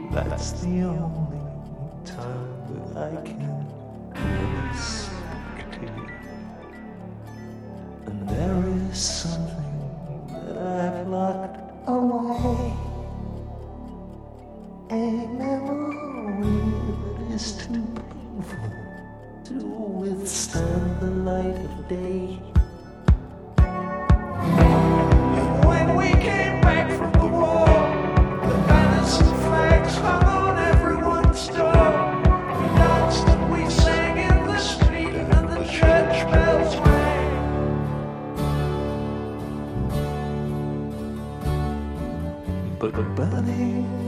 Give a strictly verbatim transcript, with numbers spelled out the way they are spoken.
That's the only time that I can really speak to you. And there is something that I've locked away, a memory that is too painful to withstand the light of day. When we came back from the war, the banners and flags hung on everyone's door. We danced and we sang in the street, and the church bells rang. But burning